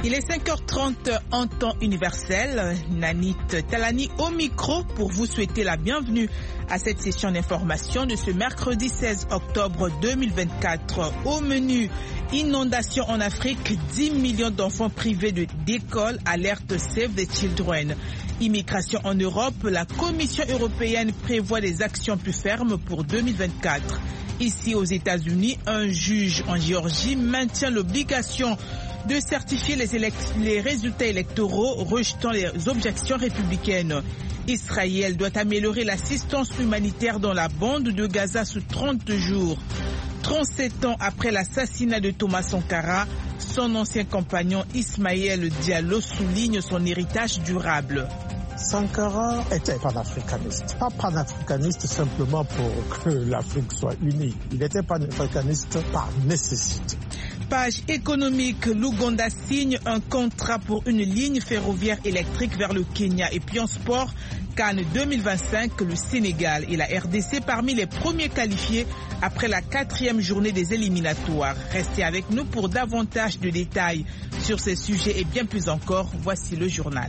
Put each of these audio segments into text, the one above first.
Il est 5h30 en temps universel. Nanit Talani au micro pour vous souhaiter la bienvenue à cette session d'information de ce mercredi 16 octobre 2024. Au menu, inondation en Afrique, 10 millions d'enfants privés d'école, alerte Save the Children. Immigration en Europe, la Commission européenne prévoit des actions plus fermes pour 2024. Ici aux États-Unis, un juge en Géorgie maintient l'obligation de certifier les résultats électoraux, rejetant les objections républicaines. Israël doit améliorer l'assistance humanitaire dans la bande de Gaza sous 30 jours. 37 ans après l'assassinat de Thomas Sankara, son ancien compagnon Ismaël Diallo souligne son héritage durable. Sankara était panafricaniste. Pas panafricaniste simplement pour que l'Afrique soit unie. Il était panafricaniste par nécessité. Page économique, l'Ouganda signe un contrat pour une ligne ferroviaire électrique vers le Kenya. Et puis en sport, CAN 2025, le Sénégal et la RDC parmi les premiers qualifiés après la 4e journée des éliminatoires. Restez avec nous pour davantage de détails sur ces sujets et bien plus encore. Voici le journal.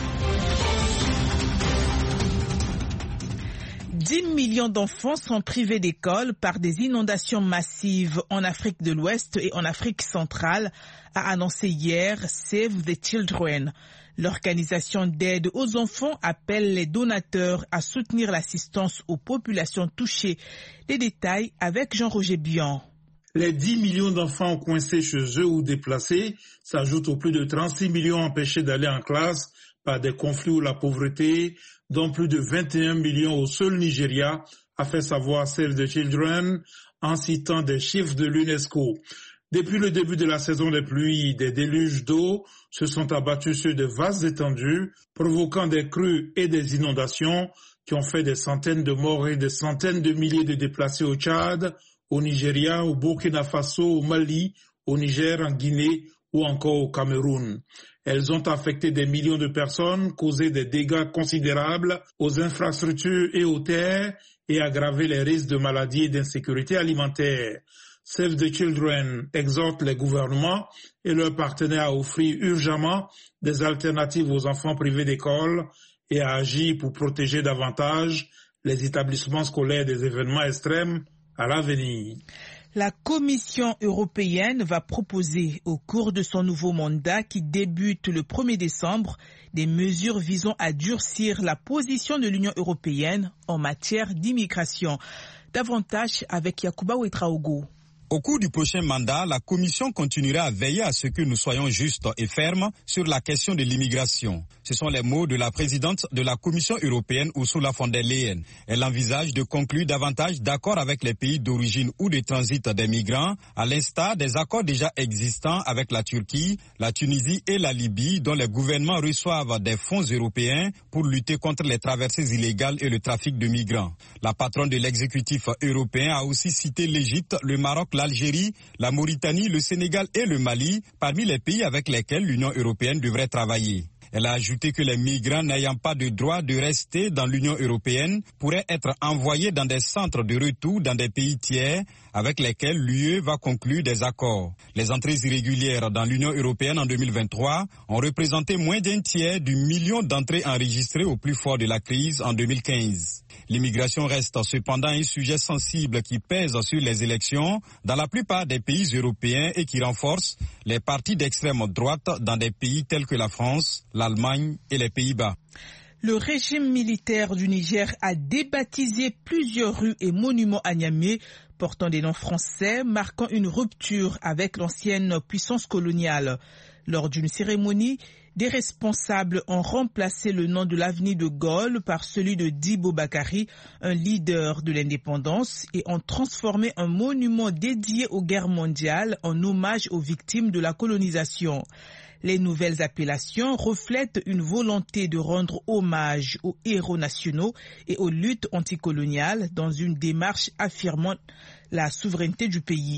10 millions d'enfants sont privés d'école par des inondations massives en Afrique de l'Ouest et en Afrique centrale, a annoncé hier Save the Children. L'organisation d'aide aux enfants appelle les donateurs à soutenir l'assistance aux populations touchées. Les détails avec Jean-Roger Bian. Les 10 millions d'enfants coincés chez eux ou déplacés s'ajoutent aux plus de 36 millions empêchés d'aller en classe par des conflits ou la pauvreté, dont plus de 21 millions au seul Nigeria, a fait savoir Save the Children en citant des chiffres de l'UNESCO. Depuis le début de la saison des pluies, des déluges d'eau se sont abattus sur de vastes étendues, provoquant des crues et des inondations qui ont fait des centaines de morts et des centaines de milliers de déplacés au Tchad, au Nigeria, au Burkina Faso, au Mali, au Niger, en Guinée ou encore au Cameroun. Elles ont affecté des millions de personnes, causé des dégâts considérables aux infrastructures et aux terres et aggravé les risques de maladies et d'insécurité alimentaire. Save the Children exhorte les gouvernements et leurs partenaires à offrir urgemment des alternatives aux enfants privés d'école et à agir pour protéger davantage les établissements scolaires des événements extrêmes à l'avenir. La Commission européenne va proposer au cours de son nouveau mandat qui débute le 1er décembre des mesures visant à durcir la position de l'Union européenne en matière d'immigration. Davantage avec Yacouba Ouetraogo. Au cours du prochain mandat, la Commission continuera à veiller à ce que nous soyons justes et fermes sur la question de l'immigration. Ce sont les mots de la présidente de la Commission européenne, Ursula von der Leyen. Elle envisage de conclure davantage d'accords avec les pays d'origine ou de transit des migrants, à l'instar des accords déjà existants avec la Turquie, la Tunisie et la Libye, dont les gouvernements reçoivent des fonds européens pour lutter contre les traversées illégales et le trafic de migrants. La patronne de l'exécutif européen a aussi cité l'Égypte, le Maroc, l'Algérie, la Mauritanie, le Sénégal et le Mali, parmi les pays avec lesquels l'Union européenne devrait travailler. Elle a ajouté que les migrants n'ayant pas de droit de rester dans l'Union européenne pourraient être envoyés dans des centres de retour dans des pays tiers avec lesquels l'UE va conclure des accords. Les entrées irrégulières dans l'Union européenne en 2023 ont représenté moins d'un tiers du million d'entrées enregistrées au plus fort de la crise en 2015. L'immigration reste cependant un sujet sensible qui pèse sur les élections dans la plupart des pays européens et qui renforce les partis d'extrême droite dans des pays tels que la France, l'Allemagne et les Pays-Bas. Le régime militaire du Niger a débaptisé plusieurs rues et monuments à Niamey portant des noms français, marquant une rupture avec l'ancienne puissance coloniale. Lors d'une cérémonie, des responsables ont remplacé le nom de l'avenue de Gaulle par celui de Dibo Bakari, un leader de l'indépendance, et ont transformé un monument dédié aux guerres mondiales en hommage aux victimes de la colonisation. Les nouvelles appellations reflètent une volonté de rendre hommage aux héros nationaux et aux luttes anticoloniales dans une démarche affirmant la souveraineté du pays.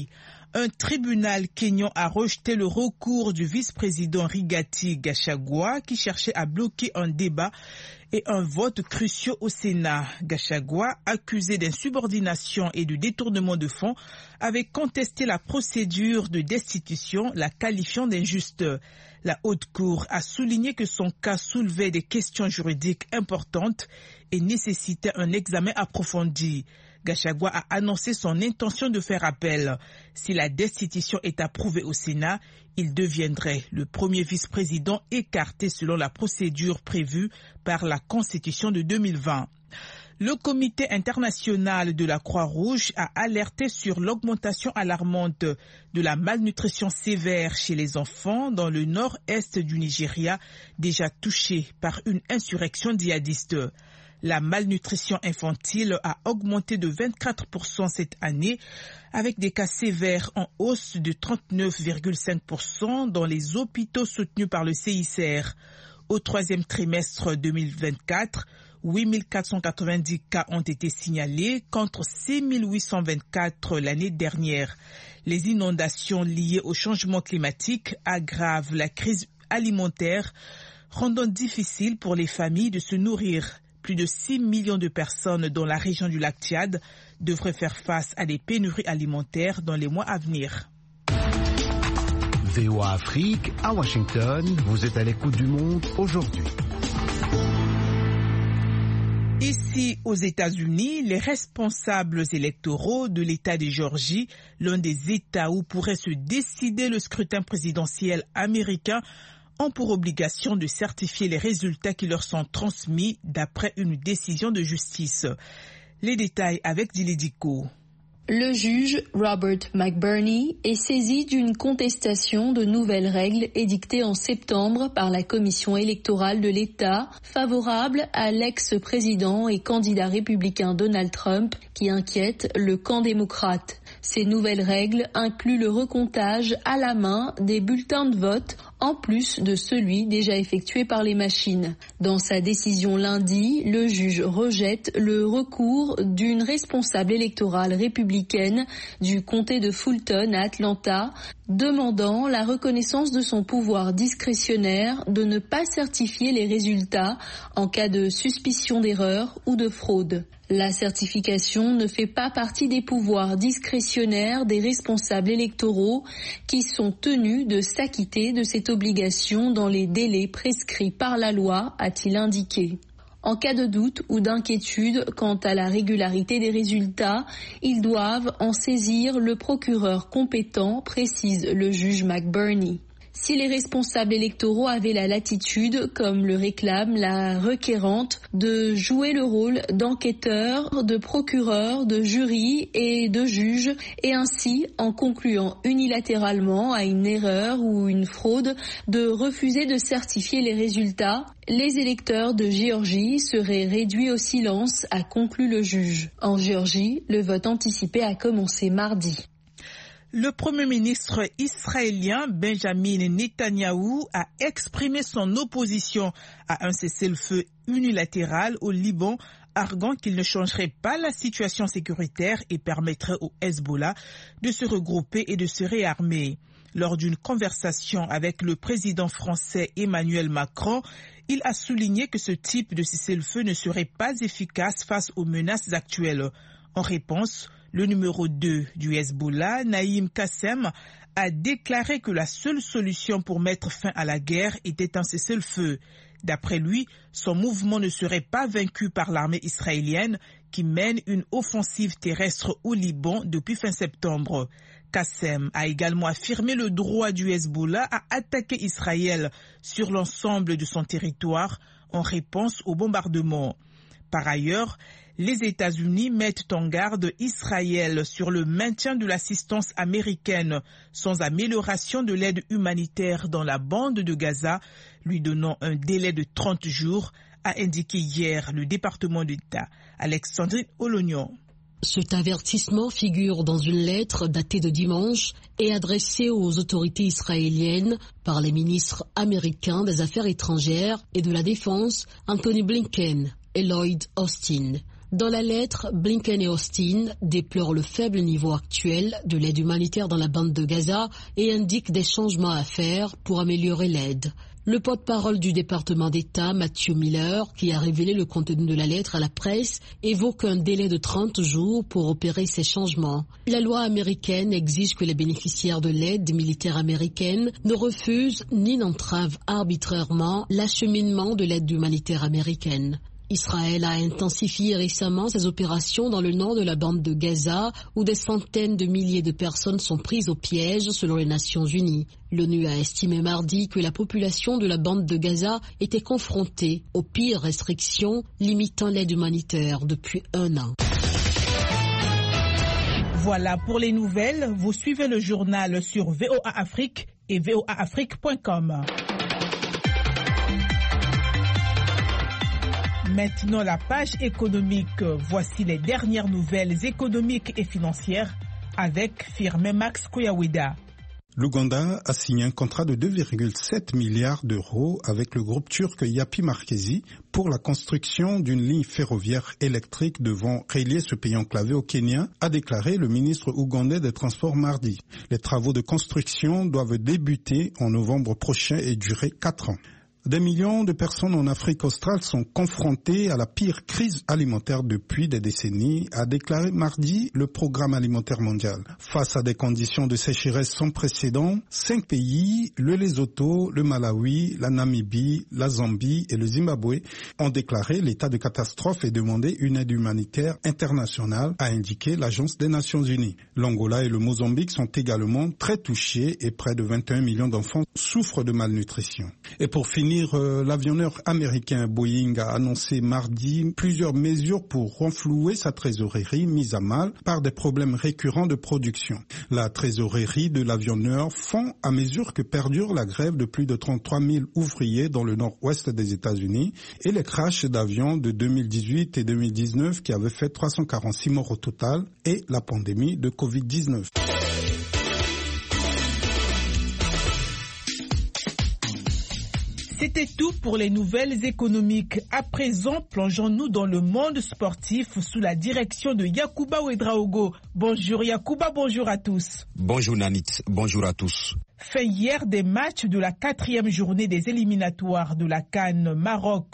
Un tribunal kényan a rejeté le recours du vice-président Rigathi Gachagua qui cherchait à bloquer un débat et un vote cruciaux au Sénat. Gachagua, accusé d'insubordination et de détournement de fonds, avait contesté la procédure de destitution, la qualifiant d'injuste. La Haute Cour a souligné que son cas soulevait des questions juridiques importantes et nécessitait un examen approfondi. Gachagua a annoncé son intention de faire appel. Si la destitution est approuvée au Sénat, il deviendrait le premier vice-président écarté selon la procédure prévue par la Constitution de 2020. Le Comité international de la Croix-Rouge a alerté sur l'augmentation alarmante de la malnutrition sévère chez les enfants dans le nord-est du Nigeria, déjà touché par une insurrection djihadiste. La malnutrition infantile a augmenté de 24% cette année, avec des cas sévères en hausse de 39,5% dans les hôpitaux soutenus par le CICR. Au troisième trimestre 2024, 8 490 cas ont été signalés contre 6 824 l'année dernière. Les inondations liées au changement climatique aggravent la crise alimentaire, rendant difficile pour les familles de se nourrir. Plus de 6 millions de personnes dans la région du lac Tchad devraient faire face à des pénuries alimentaires dans les mois à venir. VOA Afrique, à Washington, vous êtes à l'écoute du monde aujourd'hui. Ici, aux États-Unis, les responsables électoraux de l'État de Géorgie, l'un des États où pourrait se décider le scrutin présidentiel américain, ont pour obligation de certifier les résultats qui leur sont transmis d'après une décision de justice. Les détails avec Dilediko. Le juge Robert McBurney est saisi d'une contestation de nouvelles règles édictées en septembre par la commission électorale de l'État, favorable à l'ex-président et candidat républicain Donald Trump, qui inquiète le camp démocrate. Ces nouvelles règles incluent le recomptage à la main des bulletins de vote, en plus de celui déjà effectué par les machines. Dans sa décision lundi, le juge rejette le recours d'une responsable électorale républicaine du comté de Fulton à Atlanta, demandant la reconnaissance de son pouvoir discrétionnaire de ne pas certifier les résultats en cas de suspicion d'erreur ou de fraude. La certification ne fait pas partie des pouvoirs discrétionnaires des responsables électoraux qui sont tenus de s'acquitter de cette obligation dans les délais prescrits par la loi, a-t-il indiqué. En cas de doute ou d'inquiétude quant à la régularité des résultats, ils doivent en saisir le procureur compétent, précise le juge McBurney. Si les responsables électoraux avaient la latitude, comme le réclame la requérante, de jouer le rôle d'enquêteur, de procureur, de jury et de juge, et ainsi, en concluant unilatéralement à une erreur ou une fraude, de refuser de certifier les résultats, les électeurs de Géorgie seraient réduits au silence, a conclu le juge. En Géorgie, le vote anticipé a commencé mardi. Le Premier ministre israélien Benjamin Netanyahou a exprimé son opposition à un cessez-le-feu unilatéral au Liban, arguant qu'il ne changerait pas la situation sécuritaire et permettrait au Hezbollah de se regrouper et de se réarmer. Lors d'une conversation avec le président français Emmanuel Macron, il a souligné que ce type de cessez-le-feu ne serait pas efficace face aux menaces actuelles. En réponse, le numéro 2 du Hezbollah, Naïm Qassem, a déclaré que la seule solution pour mettre fin à la guerre était un cessez-le-feu. D'après lui, son mouvement ne serait pas vaincu par l'armée israélienne qui mène une offensive terrestre au Liban depuis fin septembre. Qassem a également affirmé le droit du Hezbollah à attaquer Israël sur l'ensemble de son territoire en réponse au bombardement. Par ailleurs, les États-Unis mettent en garde Israël sur le maintien de l'assistance américaine sans amélioration de l'aide humanitaire dans la bande de Gaza, lui donnant un délai de 30 jours, a indiqué hier le département d'État. Alexandrine Olognon. Cet avertissement figure dans une lettre datée de dimanche et adressée aux autorités israéliennes par les ministres américains des Affaires étrangères et de la Défense, Anthony Blinken et Lloyd Austin. Dans la lettre, Blinken et Austin déplorent le faible niveau actuel de l'aide humanitaire dans la bande de Gaza et indiquent des changements à faire pour améliorer l'aide. Le porte-parole du département d'État, Matthew Miller, qui a révélé le contenu de la lettre à la presse, évoque un délai de 30 jours pour opérer ces changements. La loi américaine exige que les bénéficiaires de l'aide militaire américaine ne refusent ni n'entravent arbitrairement l'acheminement de l'aide humanitaire américaine. Israël a intensifié récemment ses opérations dans le nord de la bande de Gaza, où des centaines de milliers de personnes sont prises au piège selon les Nations Unies. L'ONU a estimé mardi que la population de la bande de Gaza était confrontée aux pires restrictions limitant l'aide humanitaire depuis 1 an. Voilà pour les nouvelles. Vous suivez le journal sur VOA Afrique et voaafrique.com. Maintenant, la page économique. Voici les dernières nouvelles économiques et financières avec Firmin Max Koyaweda. L'Ouganda a signé un contrat de 2,7 milliards d'euros avec le groupe turc Yapi Markezi pour la construction d'une ligne ferroviaire électrique devant relier ce pays enclavé au Kenya, a déclaré le ministre ougandais des Transports mardi. Les travaux de construction doivent débuter en novembre prochain et durer 4 ans. Des millions de personnes en Afrique australe sont confrontées à la pire crise alimentaire depuis des décennies, a déclaré mardi le Programme alimentaire mondial. Face à des conditions de sécheresse sans précédent, 5 pays, le Lesotho, le Malawi, la Namibie, la Zambie et le Zimbabwe, ont déclaré l'état de catastrophe et demandé une aide humanitaire internationale, a indiqué l'Agence des Nations Unies. L'Angola et le Mozambique sont également très touchés et près de 21 millions d'enfants souffrent de malnutrition. Et pour finir, l'avionneur américain Boeing a annoncé mardi plusieurs mesures pour renflouer sa trésorerie mise à mal par des problèmes récurrents de production. La trésorerie de l'avionneur fond à mesure que perdure la grève de plus de 33 000 ouvriers dans le nord-ouest des États-Unis et les crashs d'avions de 2018 et 2019 qui avaient fait 346 morts au total et la pandémie de Covid-19. C'était tout pour les nouvelles économiques. À présent, plongeons-nous dans le monde sportif sous la direction de Yacouba Ouedraogo. Bonjour Yacouba, bonjour à tous. Bonjour Nanit, bonjour à tous. Fin hier des matchs de la 4e journée des éliminatoires de la CAN Maroc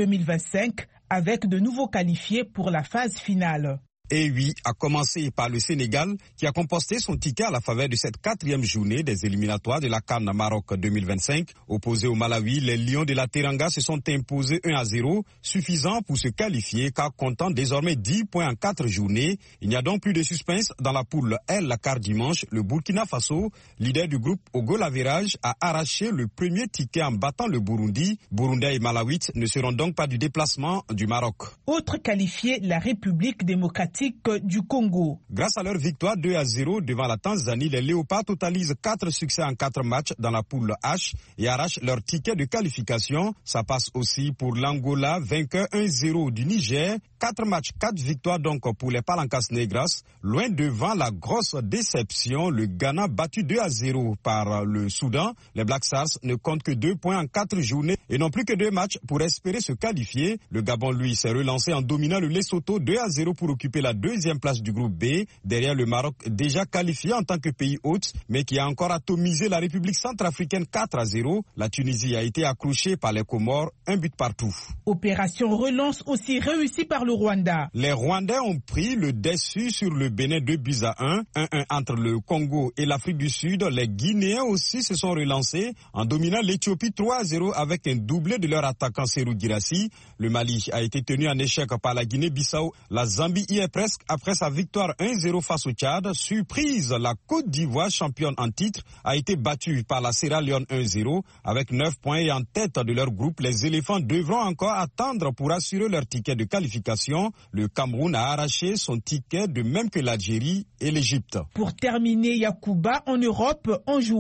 2025 avec de nouveaux qualifiés pour la phase finale. Et oui, à commencer par le Sénégal qui a composté son ticket à la faveur de cette 4e journée des éliminatoires de la CAN Maroc 2025. Opposés au Malawi, les Lions de la Teranga se sont imposés 1-0, suffisant pour se qualifier car comptant désormais 10 points en 4 journées. Il n'y a donc plus de suspense dans la poule L car dimanche, le Burkina Faso, leader du groupe au goal average, a arraché le premier ticket en battant le Burundi. Burundais et Malawites ne seront donc pas du déplacement du Maroc. Autre qualifié, la République démocratique du Congo. Grâce à leur victoire 2-0 devant la Tanzanie, les Léopards totalisent 4 succès en 4 matchs dans la poule H et arrachent leur ticket de qualification. Ça passe aussi pour l'Angola, vainqueur 1-0 du Niger. 4 matchs, 4 victoires donc pour les Palancas Negras. Loin devant la grosse déception, le Ghana battu 2-0 par le Soudan. Les Black Stars ne comptent que 2 points en 4 journées et n'ont plus que 2 matchs pour espérer se qualifier. Le Gabon, lui, s'est relancé en dominant le Lesotho 2-0 pour occuper la 2e place du groupe B, derrière le Maroc déjà qualifié en tant que pays hôte, mais qui a encore atomisé la République centrafricaine 4-0. La Tunisie a été accrochée par les Comores, 1 but partout. Opération relance aussi réussie par le Rwanda. Les Rwandais ont pris le dessus sur le Bénin 2-1, 1-1 entre le Congo et l'Afrique du Sud. Les Guinéens aussi se sont relancés en dominant l'Éthiopie 3-0 avec un doublé de leur attaquant Serou Girassi. Le Mali a été tenu en échec par la Guinée-Bissau. La Zambie y est presque après sa victoire 1-0 face au Tchad. Surprise, la Côte d'Ivoire, championne en titre, a été battue par la Sierra Leone 1-0. Avec 9 points et en tête de leur groupe, les éléphants devront encore attendre pour assurer leur ticket de qualification. Le Cameroun a arraché son ticket de même que l'Algérie et l'Égypte. Pour terminer, Yacouba, en Europe, on jouait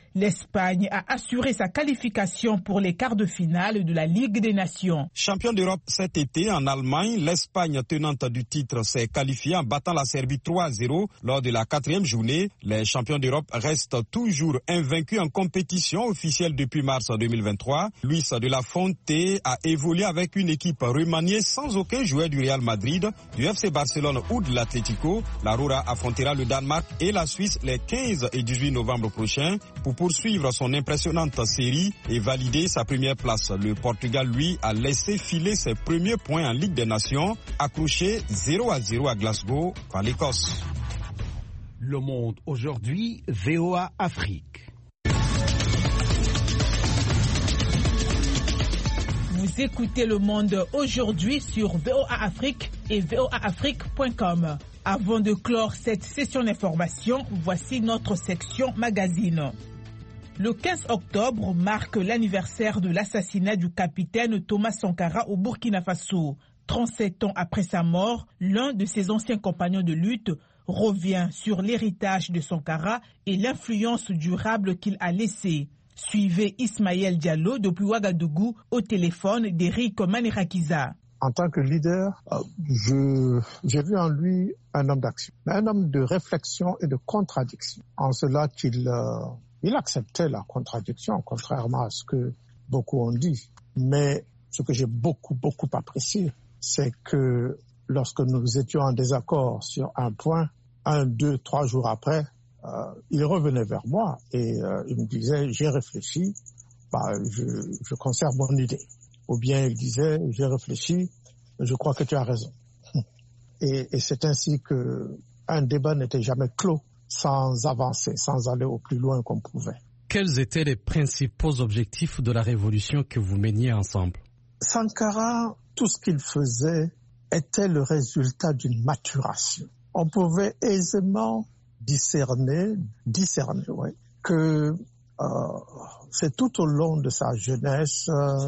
L'Espagne a assuré sa qualification pour les quarts de finale de la Ligue des Nations. Champion d'Europe cet été en Allemagne, l'Espagne tenante du titre s'est qualifiée en battant la Serbie 3-0 lors de la 4e journée. Les champions d'Europe restent toujours invaincus en compétition officielle depuis mars 2023. Luis de la Fonte a évolué avec une équipe remaniée sans aucun joueur du Real Madrid, du FC Barcelone ou de l'Atlético. La Roura affrontera le Danemark et la Suisse les 15 et 18 novembre prochains pour poursuivre son impressionnante série et valider sa première place. Le Portugal, lui, a laissé filer ses premiers points en Ligue des Nations, accroché 0-0 à Glasgow par l'Écosse. Le Monde aujourd'hui, VOA Afrique. Vous écoutez Le Monde aujourd'hui sur VOA Afrique et voaafrique.com. Avant de clore cette session d'information, voici notre section magazine. Le 15 octobre marque l'anniversaire de l'assassinat du capitaine Thomas Sankara au Burkina Faso. 37 ans après sa mort, l'un de ses anciens compagnons de lutte revient sur l'héritage de Sankara et l'influence durable qu'il a laissée. Suivez Ismaël Diallo depuis Ouagadougou au téléphone d'Eric Manirakiza. En tant que leader, j'ai vu en lui un homme d'action, un homme de réflexion et de contradiction. En cela qu'il acceptait la contradiction, contrairement à ce que beaucoup ont dit. Mais ce que j'ai beaucoup apprécié, c'est que lorsque nous étions en désaccord sur un point, 1, 2, 3 jours après, il revenait vers moi et il me disait « j'ai réfléchi, je conserve mon idée ». Ou bien il disait « j'ai réfléchi, je crois que tu as raison ». Et c'est ainsi qu'un débat n'était jamais clos sans avancer, sans aller au plus loin qu'on pouvait. Quels étaient les principaux objectifs de la révolution que vous meniez ensemble? Sankara, tout ce qu'il faisait était le résultat d'une maturation. On pouvait aisément discerner que c'est tout au long de sa jeunesse,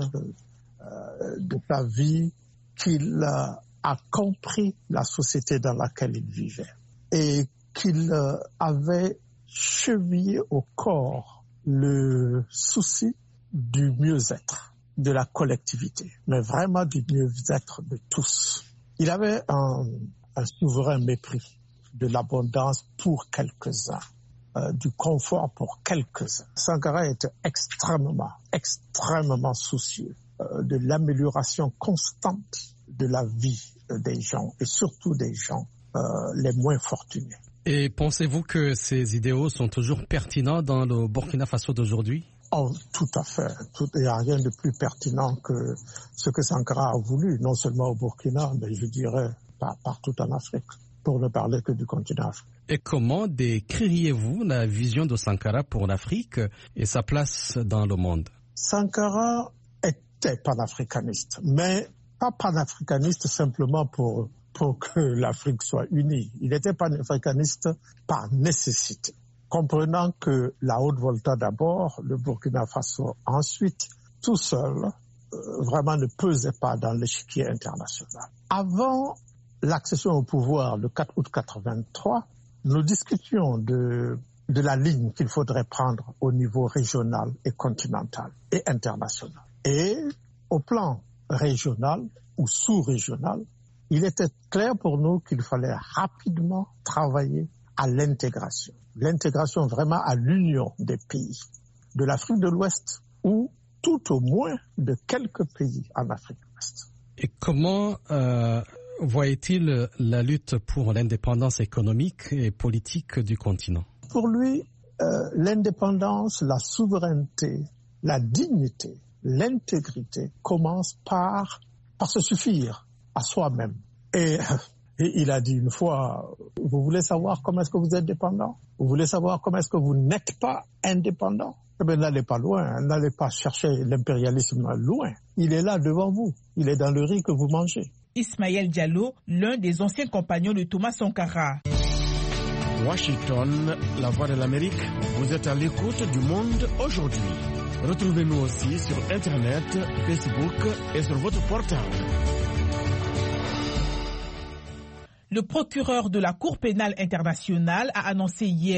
de sa vie, qu'il a compris la société dans laquelle il vivait et qu'il avait chevillé au corps le souci du mieux-être de la collectivité, mais vraiment du mieux-être de tous. Il avait un souverain mépris de l'abondance pour quelques-uns, du confort pour quelques-uns. Sankara était extrêmement soucieux de l'amélioration constante de la vie des gens et surtout des gens les moins fortunés. Et pensez-vous que ces idéaux sont toujours pertinents dans le Burkina Faso d'aujourd'hui? Oh, tout à fait. Il n'y a rien de plus pertinent que ce que Sankara a voulu, non seulement au Burkina, mais je dirais partout en Afrique, pour ne parler que du continent africain. Et comment décririez-vous la vision de Sankara pour l'Afrique et sa place dans le monde? Sankara était panafricaniste, mais pas panafricaniste simplement pour que l'Afrique soit unie. Il était panafricaniste par nécessité, comprenant que la Haute-Volta d'abord, le Burkina Faso ensuite, tout seul, vraiment ne pesait pas dans l'échiquier international. Avant l'accession au pouvoir le 4 août 1983, nous discutions de la ligne qu'il faudrait prendre au niveau régional et continental et international. Et au plan régional ou sous-régional, il était clair pour nous qu'il fallait rapidement travailler à l'intégration. L'intégration vraiment à l'union des pays de l'Afrique de l'Ouest ou tout au moins de quelques pays en Afrique de l'Ouest. Et comment voyait-il la lutte pour l'indépendance économique et politique du continent? Pour lui, l'indépendance, la souveraineté, la dignité, l'intégrité commencent par se suffire à soi-même. Et il a dit une fois, vous voulez savoir comment est-ce que vous êtes dépendant? Vous voulez savoir comment est-ce que vous n'êtes pas indépendant? Eh bien, n'allez pas loin, n'allez pas chercher l'impérialisme loin. Il est là devant vous, il est dans le riz que vous mangez. Ismaël Diallo, l'un des anciens compagnons de Thomas Sankara. Washington, la voix de l'Amérique, vous êtes à l'écoute du Monde aujourd'hui. Retrouvez-nous aussi sur Internet, Facebook et sur votre portable. Le procureur de la Cour pénale internationale a annoncé hier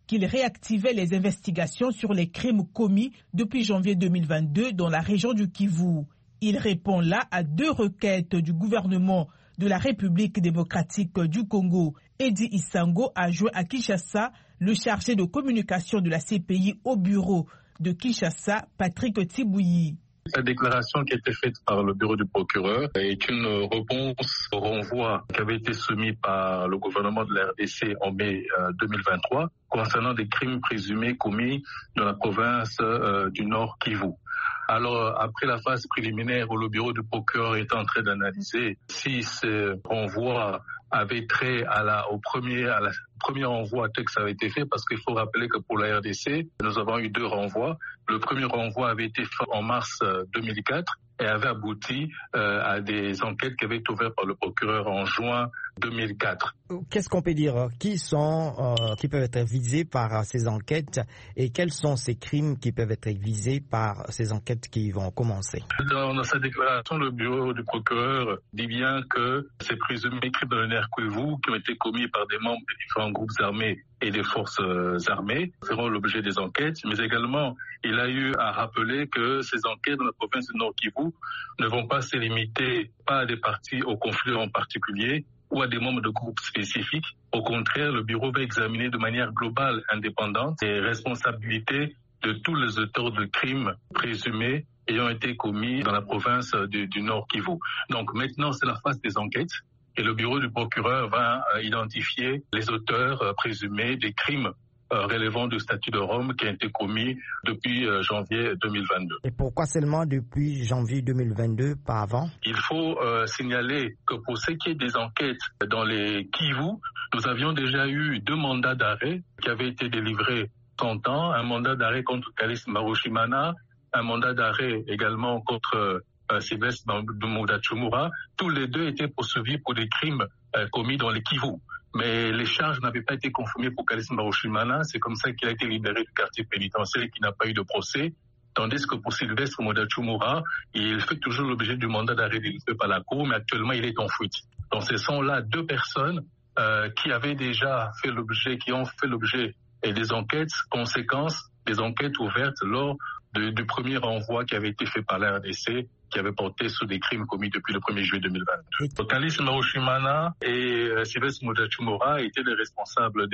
qu'il réactivait les investigations sur les crimes commis depuis janvier 2022 dans la région du Kivu. Il répond là à 2 requêtes du gouvernement de la République démocratique du Congo. Eddy Isango a joint à Kinshasa le chargé de communication de la CPI au bureau de Kinshasa, Patrick Tsibouyi. La déclaration qui a été faite par le bureau du procureur est une réponse au renvoi qui avait été soumis par le gouvernement de la RDC en mai 2023 concernant des crimes présumés commis dans la province du Nord Kivu. Alors, après la phase préliminaire où le bureau du procureur est en train d'analyser si ce renvoi avait trait au premier renvoi texte avait été fait, parce qu'il faut rappeler que pour la RDC, nous avons eu 2 renvois. Le premier renvoi avait été fait en mars 2004 et avait abouti à des enquêtes qui avaient été ouvertes par le procureur en juin 2004. Qu'est-ce qu'on peut dire? Qui peuvent être visés par ces enquêtes et quels sont ces crimes qui peuvent être visés par ces enquêtes qui vont commencer? Dans sa déclaration, le bureau du procureur dit bien que ces présumés crimes de l'honneur Kivu qui ont été commis par des membres des différents groupes armés et des forces armées feront l'objet des enquêtes, mais également il a eu à rappeler que ces enquêtes dans la province du Nord Kivu ne vont pas se limiter à des parties au conflit en particulier ou à des membres de groupes spécifiques. Au contraire, le bureau va examiner de manière globale, indépendante, les responsabilités de tous les auteurs de crimes présumés ayant été commis dans la province du Nord Kivu. Donc maintenant, c'est la phase des enquêtes. Et le bureau du procureur va identifier les auteurs présumés des crimes relevant du statut de Rome qui a été commis depuis janvier 2022. Et pourquoi seulement depuis janvier 2022, pas avant? Il faut signaler que pour ce qui est des enquêtes dans les Kivu, nous avions déjà eu 2 mandats d'arrêt qui avaient été délivrés en temps, un mandat d'arrêt contre Kalis Mbarushimana, un mandat d'arrêt également contre Sylvestre Mudachumura. Tous les 2 étaient poursuivis pour des crimes commis dans les Kivu. Mais les charges n'avaient pas été confirmées pour Kalis Mbarushimana. C'est comme ça qu'il a été libéré du quartier pénitentiaire et qu'il n'a pas eu de procès. Tandis que pour Sylvestre Mudachumura, il fait toujours l'objet du mandat d'arrêt délivré par la Cour, mais actuellement il est en fuite. Donc ce sont là 2 personnes qui avaient déjà fait l'objet, qui ont fait l'objet des enquêtes, conséquences des enquêtes ouvertes lors du premier renvoi qui avait été fait par la RDC, qui avait porté sur des crimes commis depuis le 1er juillet 2022. Kalis Mbarushimana et Sylvestre Mudachumura étaient les responsables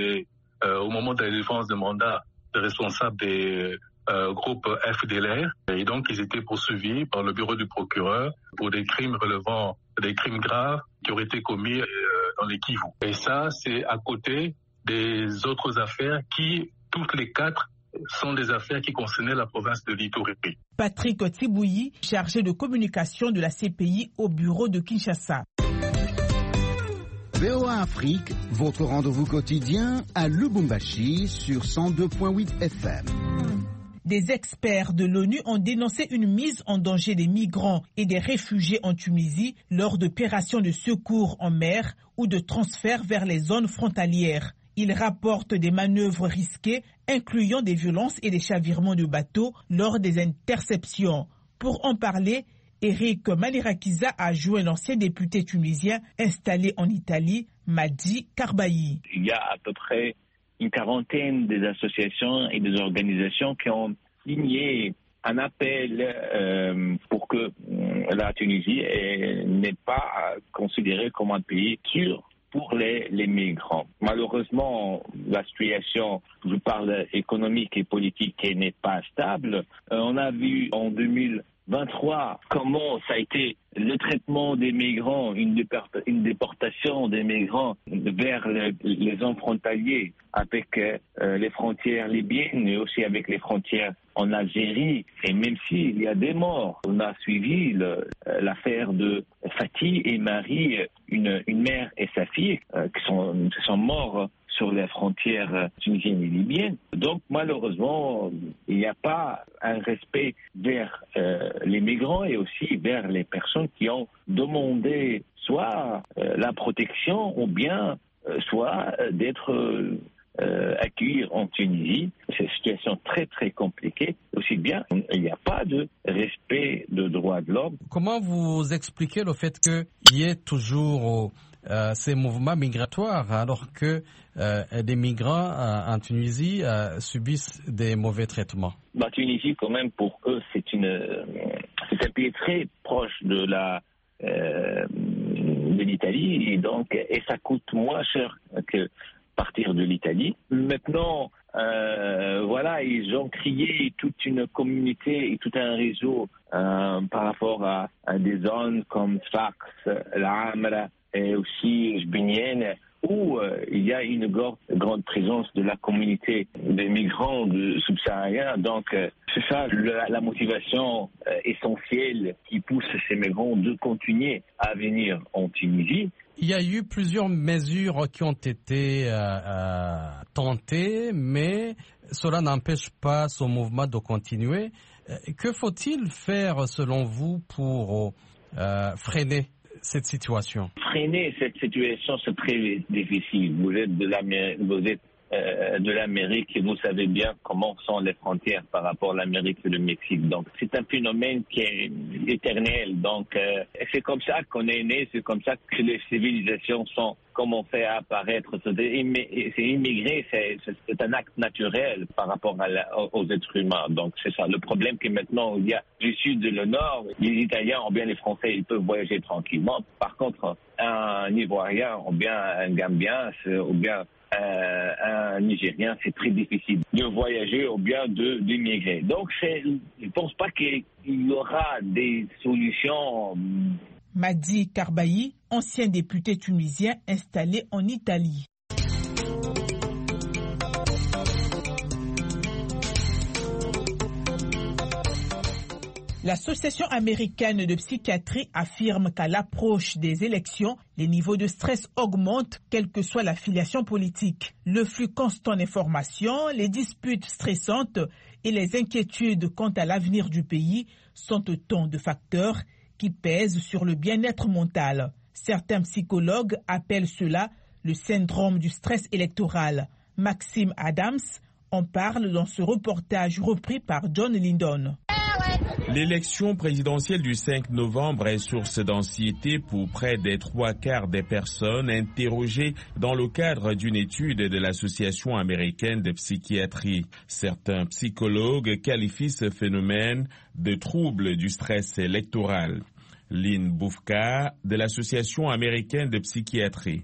au moment de la défense des mandats, les responsables des groupes FDLR. Et donc, ils étaient poursuivis par le bureau du procureur pour des crimes relevant des crimes graves qui auraient été commis dans les Kivu. Et ça, c'est à côté des autres affaires qui, toutes les 4, sont des affaires qui concernaient la province de l'Ituri. Patrick Tsibouyi, chargé de communication de la CPI au bureau de Kinshasa. VOA Afrique, votre rendez-vous quotidien à Lubumbashi sur 102.8 FM. Des experts de l'ONU ont dénoncé une mise en danger des migrants et des réfugiés en Tunisie lors d'opérations de secours en mer ou de transfert vers les zones frontalières. Ils rapportent des manœuvres risquées, incluant des violences et des chavirements de bateaux lors des interceptions. Pour en parler, Eric Malirakiza a joint l'ancien député tunisien installé en Italie, Madi Karbaï. Il y a à peu près une quarantaine des associations et des organisations qui ont signé un appel pour que la Tunisie n'est pas considérée comme un pays sûr pour les migrants. Malheureusement, la situation, je parle économique et politique, n'est pas stable. On a vu en 2023 comment ça a été le traitement des migrants, une déportation des migrants vers les zones frontalières avec les frontières libyennes et aussi avec les frontières en Algérie. Et même s'il y a des morts, on a suivi l'affaire de Fatih et Marie, une mère et sa fille, qui sont morts sur les frontières tunisiennes et libyennes. Donc malheureusement, il n'y a pas un respect vers les migrants et aussi vers les personnes qui ont demandé soit la protection ou bien soit d'être accueillis en Tunisie. C'est une situation très très compliquée. Aussi bien, il n'y a pas de respect de droits de l'homme. Comment vous expliquez le fait qu'il y ait toujours ces mouvements migratoires alors que des migrants en Tunisie subissent des mauvais traitements? Tunisie, quand même, pour eux, c'est un pays très proche de l'Italie et ça coûte moins cher que partir de l'Italie. Maintenant, ils ont créé toute une communauté et tout un réseau par rapport à des zones comme Sfax, l'Amra et aussi Jbinienne, où il y a une grande présence de la communauté des migrants subsahariens. Donc, c'est ça la motivation essentielle qui pousse ces migrants de continuer à venir en Tunisie. Il y a eu plusieurs mesures qui ont été tentées, mais cela n'empêche pas ce mouvement de continuer. Que faut-il faire, selon vous, pour freiner cette situation? Freiner cette situation, c'est très difficile. Vous êtes de l'Amérique et vous savez bien comment sont les frontières par rapport à l'Amérique et le Mexique. Donc, c'est un phénomène qui est éternel. Donc, c'est comme ça qu'on est né, c'est comme ça que les civilisations sont commencées à apparaître. C'est immigrer, c'est un acte naturel par rapport aux êtres humains. Donc, c'est ça. Le problème que maintenant, il y a du sud et le nord, les Italiens ou bien les Français, ils peuvent voyager tranquillement. Par contre, un Ivoirien ou bien un Gambien ou bien un Nigérien, c'est très difficile de voyager ou bien d'immigrer. Donc, je ne pense pas qu'il y aura des solutions. Madi Karbaï, ancien député tunisien installé en Italie. L'Association américaine de psychiatrie affirme qu'à l'approche des élections, les niveaux de stress augmentent, quelle que soit l'affiliation politique. Le flux constant d'informations, les disputes stressantes et les inquiétudes quant à l'avenir du pays sont autant de facteurs qui pèsent sur le bien-être mental. Certains psychologues appellent cela le syndrome du stress électoral. Maxime Adams en parle dans ce reportage repris par John Lindon. L'élection présidentielle du 5 novembre est source d'anxiété pour près des 3/4 des personnes interrogées dans le cadre d'une étude de l'Association américaine de psychiatrie. Certains psychologues qualifient ce phénomène de trouble du stress électoral. Lynn Boufka de l'Association américaine de psychiatrie.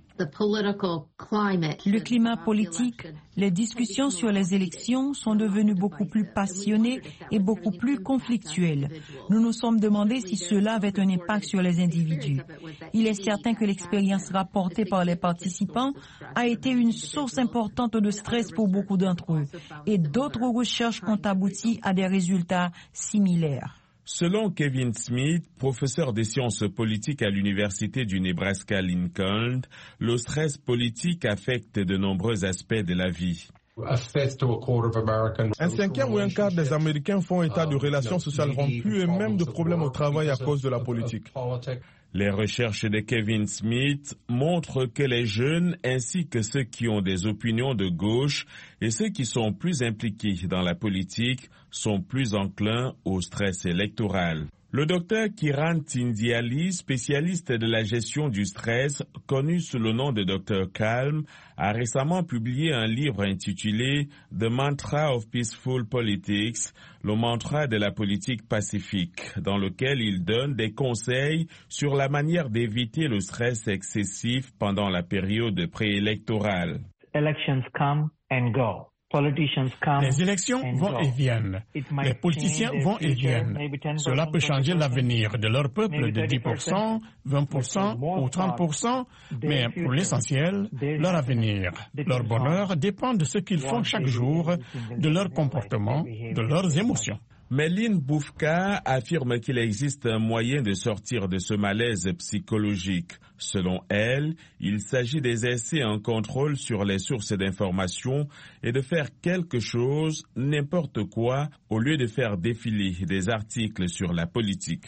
Le climat politique, les discussions sur les élections sont devenues beaucoup plus passionnées et beaucoup plus conflictuelles. Nous nous sommes demandé si cela avait un impact sur les individus. Il est certain que l'expérience rapportée par les participants a été une source importante de stress pour beaucoup d'entre eux et d'autres recherches ont abouti à des résultats similaires. Selon Kevin Smith, professeur des sciences politiques à l'Université du Nebraska-Lincoln, le stress politique affecte de nombreux aspects de la vie. Un cinquième ou un quart des Américains font état de relations sociales rompues et même de problèmes au travail à cause de la politique. Les recherches de Kevin Smith montrent que les jeunes ainsi que ceux qui ont des opinions de gauche et ceux qui sont plus impliqués dans la politique sont plus enclins au stress électoral. Le docteur Kiran Tindiali, spécialiste de la gestion du stress, connu sous le nom de Dr Calm, a récemment publié un livre intitulé The Mantra of Peaceful Politics, le mantra de la politique pacifique, dans lequel il donne des conseils sur la manière d'éviter le stress excessif pendant la période préélectorale. Elections come and go. Les élections vont et viennent. Les politiciens vont et viennent. Cela peut changer l'avenir de leur peuple de 10%, 20% ou 30%, mais pour l'essentiel, leur avenir, leur bonheur dépend de ce qu'ils font chaque jour, de leur comportement, de leurs émotions. Méline Boufka affirme qu'il existe un moyen de sortir de ce malaise psychologique. Selon elle, il s'agit d'exercer un contrôle sur les sources d'information et de faire quelque chose, n'importe quoi, au lieu de faire défiler des articles sur la politique.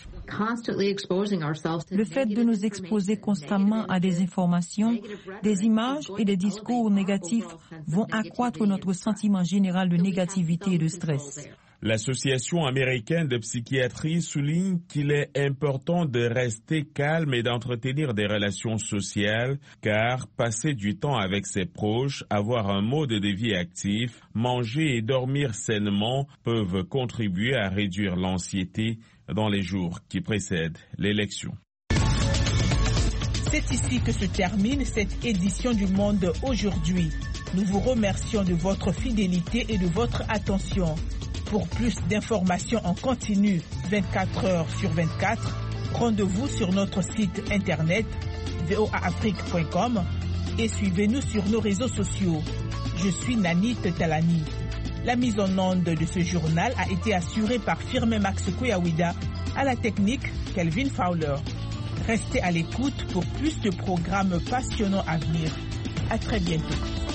Le fait de nous exposer constamment à des informations, des images et des discours négatifs vont accroître notre sentiment général de négativité et de stress. L'Association américaine de psychiatrie souligne qu'il est important de rester calme et d'entretenir des relations sociales, car passer du temps avec ses proches, avoir un mode de vie actif, manger et dormir sainement peuvent contribuer à réduire l'anxiété dans les jours qui précèdent l'élection. C'est ici que se termine cette édition du Monde aujourd'hui. Nous vous remercions de votre fidélité et de votre attention. Pour plus d'informations en continu 24 heures sur 24, rendez-vous sur notre site internet voaafrique.com et suivez-nous sur nos réseaux sociaux. Je suis Nanit Talani. La mise en onde de ce journal a été assurée par Firmin Max Kouyawida, à la technique Kelvin Fowler. Restez à l'écoute pour plus de programmes passionnants à venir. À très bientôt.